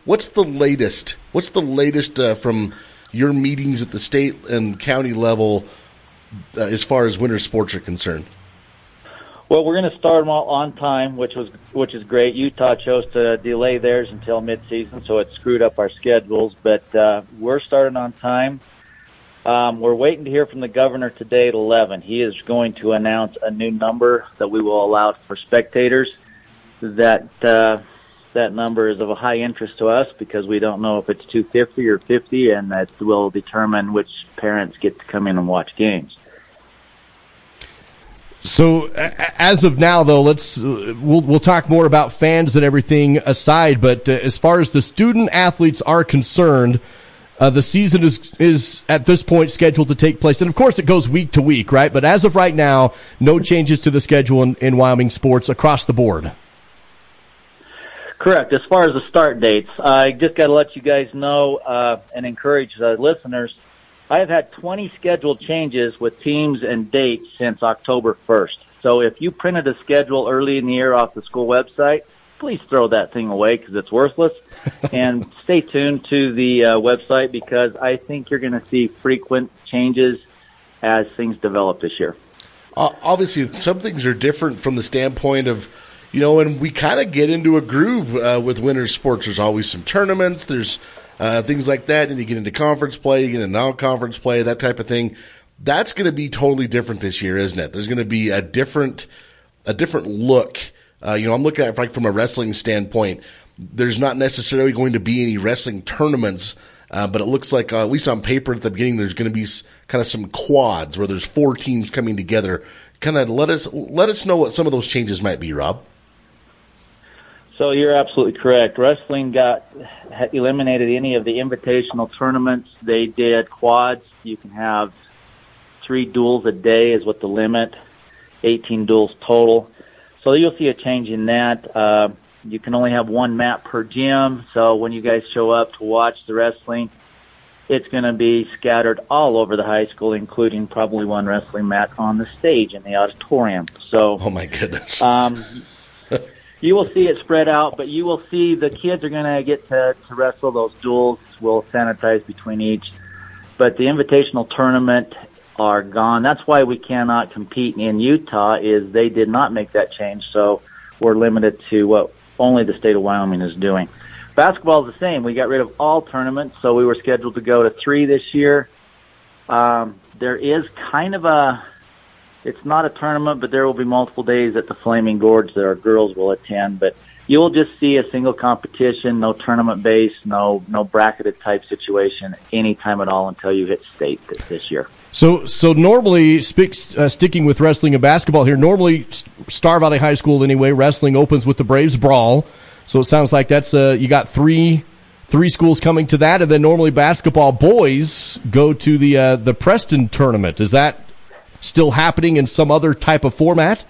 what's the latest? What's the latest from your meetings at the state and county level as far as winter sports are concerned? Well, we're going to start them all on time, which is great. Utah chose to delay theirs until mid-season, so it screwed up our schedules. But we're starting on time. We're waiting to hear from the governor today at 11. He is going to announce a new number that we will allow for spectators. That number is of a high interest to us because we don't know if it's 250 or 50, and that will determine which parents get to come in and watch games. So, as of now, though, we'll talk more about fans and everything aside. But as far as the student athletes are concerned, the season is at this point scheduled to take place, and of course, it goes week to week, right? But as of right now, no changes to the schedule in Wyoming sports across the board. Correct. As far as the start dates, I just got to let you guys know and encourage the listeners. I have had 20 scheduled changes with teams and dates since October 1st. So if you printed a schedule early in the year off the school website, please throw that thing away because it's worthless. And stay tuned to the website because I think you're going to see frequent changes as things develop this year. Obviously, some things are different from the standpoint of, and we kind of get into a groove with winter sports. There's always some tournaments. There's things like that, and you get into conference play, you get into non-conference play, that type of thing. That's going to be totally different this year, isn't it? There's going to be a different look. I'm looking at it like from a wrestling standpoint. There's not necessarily going to be any wrestling tournaments, but it looks like, at least on paper at the beginning, there's going to be kind of some quads where there's 4 teams coming together. Kind of let us know what some of those changes might be, Rob. So you're absolutely correct. Wrestling eliminated any of the invitational tournaments. They did quads. You can have 3 duels a day is what the limit, 18 duels total. So you'll see a change in that. You can only have 1 mat per gym. So when you guys show up to watch the wrestling, it's going to be scattered all over the high school, including probably 1 wrestling mat on the stage in the auditorium. So, oh my goodness. You will see it spread out, but you will see the kids are going to get to wrestle those duels. We'll sanitize between each. But the invitational tournament are gone. That's why we cannot compete in Utah is they did not make that change, so we're limited to what only the state of Wyoming is doing. Basketball is the same. We got rid of all tournaments, so we were scheduled to go to 3 this year. There is kind of it's not a tournament, but there will be multiple days at the Flaming Gorge that our girls will attend. But you will just see a single competition, no tournament base, no bracketed type situation anytime at all until you hit state this year. So normally, sticking with wrestling and basketball here, normally Star Valley High School anyway, wrestling opens with the Braves Brawl. So it sounds like that's you got three schools coming to that, and then normally basketball boys go to the Preston tournament. Is that still happening in some other type of format?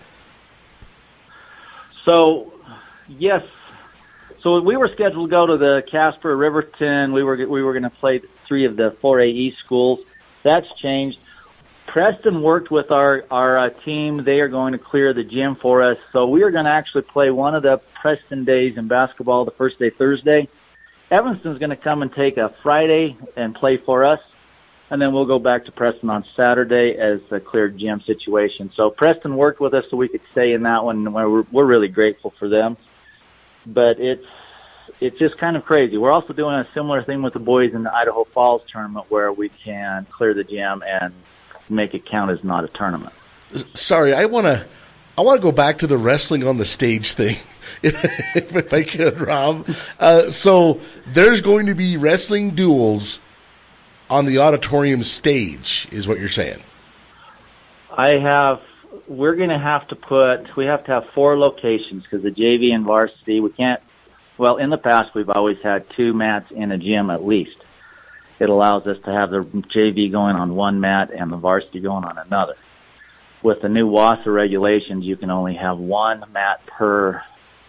So, yes. So we were scheduled to go to the Casper, Riverton. We were going to play 3 of the 4A East schools. That's changed. Preston worked with our team. They are going to clear the gym for us. So we are going to actually play one of the Preston days in basketball, the first day Thursday. Evanston's going to come and take a Friday and play for us. And then we'll go back to Preston on Saturday as a cleared gym situation. So Preston worked with us so we could stay in that one, and we're really grateful for them. But it's just kind of crazy. We're also doing a similar thing with the boys in the Idaho Falls tournament where we can clear the gym and make it count as not a tournament. Sorry, I want to go back to the wrestling on the stage thing, if I could, Rob. So there's going to be wrestling duels on the auditorium stage, is what you're saying? We're going to have to have 4 locations because the JV and varsity, we can't, well, in the past we've always had 2 mats in a gym at least. It allows us to have the JV going on 1 mat and the varsity going on another. With the new WASA regulations, you can only have 1 mat per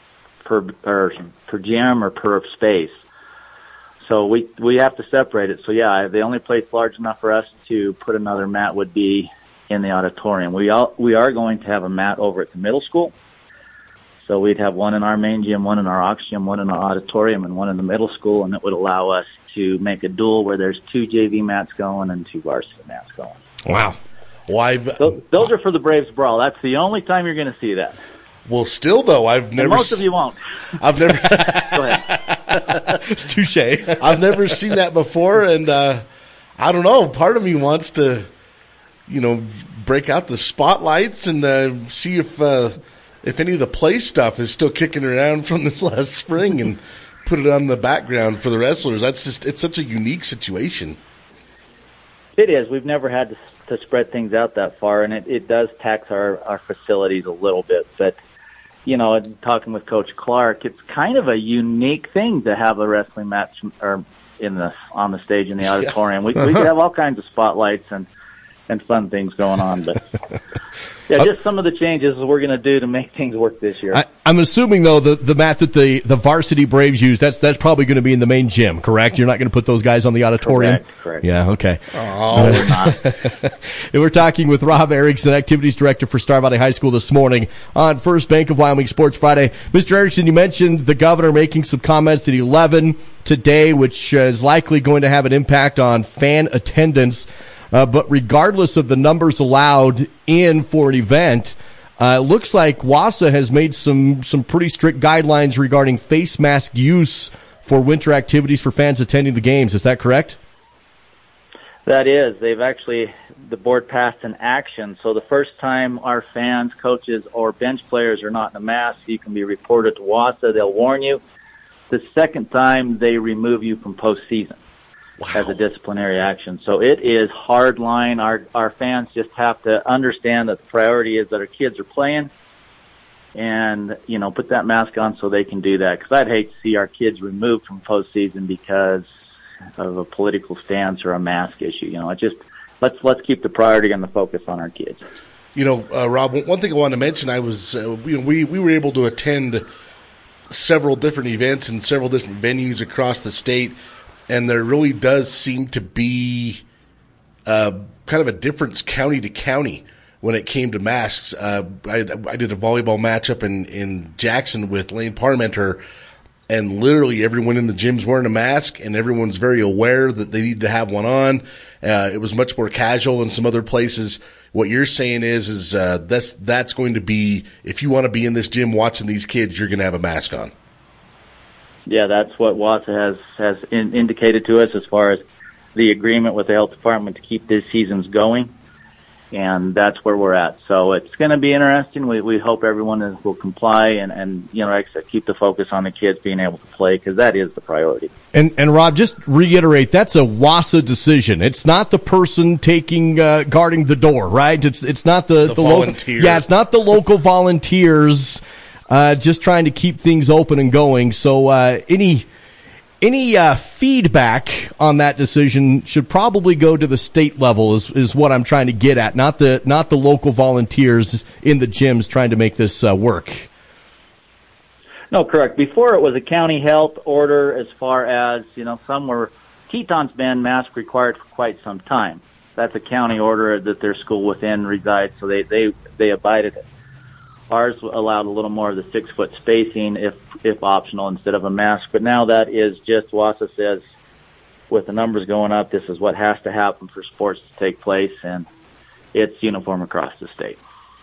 gym or per space. So we have to separate it. So yeah, the only place large enough for us to put another mat would be in the auditorium. We are going to have a mat over at the middle school. So we'd have one in our main gym, one in our aux gym, one in our auditorium, and one in the middle school, and it would allow us to make a dual where there's 2 JV mats going and 2 varsity mats going. Wow. Well, those are for the Braves Brawl. That's the only time you're going to see that. Well, still though, I've never. And most of you won't. I've never. Go ahead. Touche. I've never seen that before, and I don't know. Part of me wants to, break out the spotlights and see if any of the play stuff is still kicking around from this last spring, and put it on the background for the wrestlers. It's such a unique situation. It is. We've never had to spread things out that far, and it does tax our facilities a little bit. But, talking with Coach Clark, it's kind of a unique thing to have a wrestling match on the stage in the auditorium. We could have all kinds of spotlights and fun things going on, but just some of the changes we're going to do to make things work this year. I'm assuming though the mat that the varsity Braves use, that's probably going to be in the main gym, correct? You're not going to put those guys on the auditorium? Correct. Yeah, okay. Oh, we're not. And we're talking with Rob Erickson, Activities Director for Star Valley High School this morning on First Bank of Wyoming Sports Friday. Mr. Erickson, you mentioned the governor making some comments at 11 today, which is likely going to have an impact on fan attendance. But regardless of the numbers allowed in for an event, it looks like WASA has made some pretty strict guidelines regarding face mask use for winter activities for fans attending the games. Is that correct? That is. The board passed an action. So the first time our fans, coaches, or bench players are not in a mask, you can be reported to WASA. They'll warn you. The second time, they remove you from postseason. Wow. As a disciplinary action. So it is hard line. Our fans just have to understand that the priority is that our kids are playing and, put that mask on so they can do that. Because I'd hate to see our kids removed from postseason because of a political stance or a mask issue. Let's keep the priority and the focus on our kids. Rob, one thing I wanted to mention, I was, we were able to attend several different events in several different venues across the state. And there really does seem to be kind of a difference county to county when it came to masks. I did a volleyball matchup in Jackson with Lane Parmenter, and literally everyone in the gym's wearing a mask, and everyone's very aware that they need to have one on. It was much more casual in some other places. What you're saying is that's going to be, if you want to be in this gym watching these kids, you're going to have a mask on. Yeah, that's what WASA has indicated to us as far as the agreement with the health department to keep these seasons going, and that's where we're at. So it's going to be interesting. We hope everyone will comply and like I said, keep the focus on the kids being able to play because that is the priority. And Rob, just reiterate, that's a WASA decision. It's not the person guarding the door, right? It's not the volunteer. Local, it's not the local volunteers. Just trying to keep things open and going. So any feedback on that decision should probably go to the state level is what I'm trying to get at, not the local volunteers in the gyms trying to make this work. No, correct. Before it was a county health order as far as, some were, Teton's been mask required for quite some time. That's a county order that their school within resides, so they abided it. Ours allowed a little more of the 6-foot spacing if optional instead of a mask. But now that is just WASA says with the numbers going up, this is what has to happen for sports to take place, and it's uniform across the state.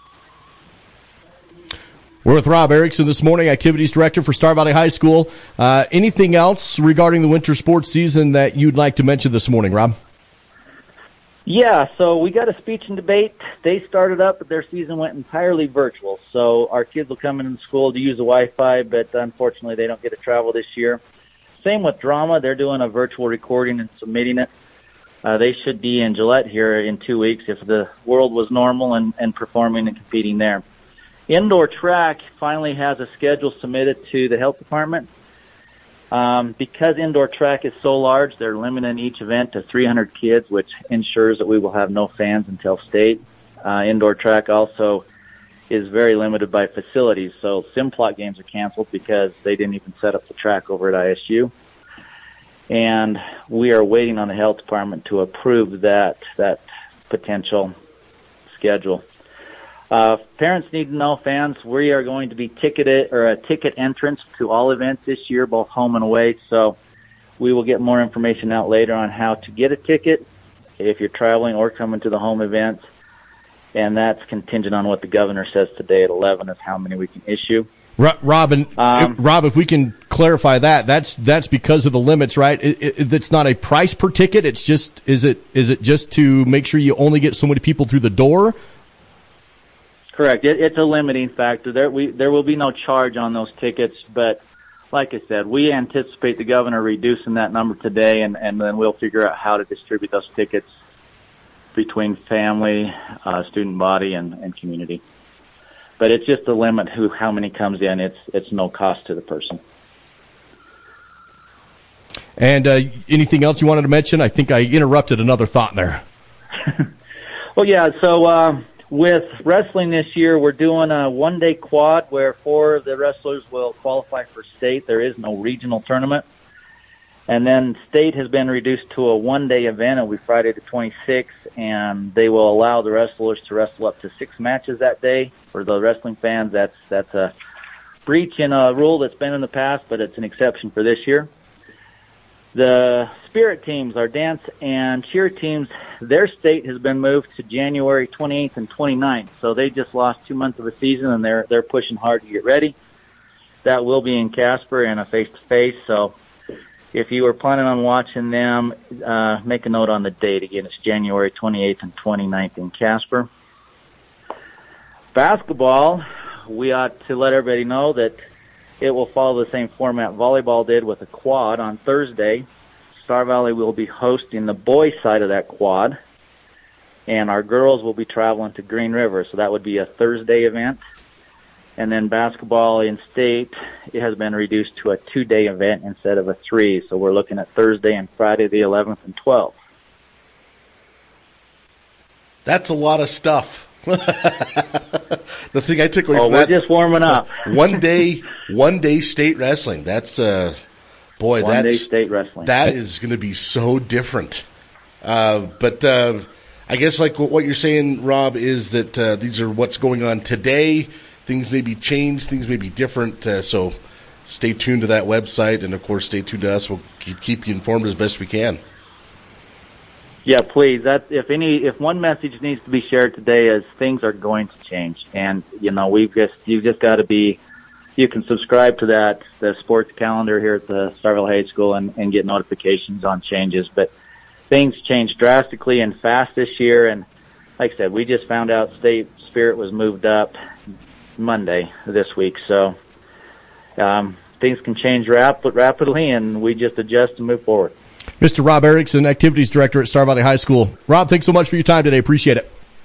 We're with Rob Erickson this morning, Activities Director for Star Valley High School. Anything else regarding the winter sports season that you'd like to mention this morning, Rob? Yeah, so we got a speech and debate. They started up, but their season went entirely virtual. So our kids will come into school to use the Wi-Fi, but unfortunately they don't get to travel this year. Same with drama. They're doing a virtual recording and submitting it. They should be in Gillette here in 2 weeks if the world was normal and performing and competing there. Indoor track finally has a schedule submitted to the health department. Because indoor track is so large, they're limiting each event to 300 kids, which ensures that we will have no fans until state. Indoor track also is very limited by facilities, so Simplot games are canceled because they didn't even set up the track over at ISU. And we are waiting on the health department to approve that potential schedule. Parents need to know, fans, we are going to be ticketed or a ticket entrance to all events this year, both home and away. So we will get more information out later on how to get a ticket if you're traveling or coming to the home events. And that's contingent on what the governor says today at 11 is how many we can issue. Rob, if we can clarify that's because of the limits, right? It's not a price per ticket. It's just is it just to make sure you only get so many people through the door? Correct. It's a limiting factor. There will be no charge on those tickets, but like I said, we anticipate the governor reducing that number today, and then we'll figure out how to distribute those tickets between family, student body, and community. But it's just a limit how many comes in. It's no cost to the person. And anything else you wanted to mention? I think I interrupted another thought there. Well, yeah, so with wrestling this year, we're doing a one-day quad where 4 of the wrestlers will qualify for state. There is no regional tournament. And then state has been reduced to a one-day event. It'll be Friday the 26th, and they will allow the wrestlers to wrestle up to 6 matches that day. For the wrestling fans, that's a breach in a rule that's been in the past, but it's an exception for this year. The spirit teams, our dance and cheer teams, their state has been moved to January 28th and 29th. So they just lost 2 months of a season, and they're pushing hard to get ready. That will be in Casper and a face-to-face. So if you were planning on watching them, make a note on the date. Again, it's January 28th and 29th in Casper. Basketball, we ought to let everybody know that it will follow the same format volleyball did with a quad on Thursday. Star Valley will be hosting the boys' side of that quad, and our girls will be traveling to Green River, so that would be a Thursday event. And then basketball in state, it has been reduced to a 2-day event instead of a 3, so we're looking at Thursday and Friday the 11th and 12th. That's a lot of stuff. The thing I took away from we're just warming up. one day state wrestling. That's one day state wrestling. That is going to be so different. But I guess like what you're saying, Rob, is that these are what's going on today. Things may be changed. Things may be different. So stay tuned to that website, and of course, stay tuned to us. We'll keep you informed as best we can. Yeah, please. If one message needs to be shared today is things are going to change, and you've just got to be. You can subscribe to the sports calendar here at the Star Valley High School and get notifications on changes. But things change drastically and fast this year, and like I said, we just found out state spirit was moved up Monday this week, so things can change rapidly, and we just adjust and move forward. Mr. Rob Erickson, Activities Director at Star Valley High School. Rob, thanks so much for your time today. Appreciate it.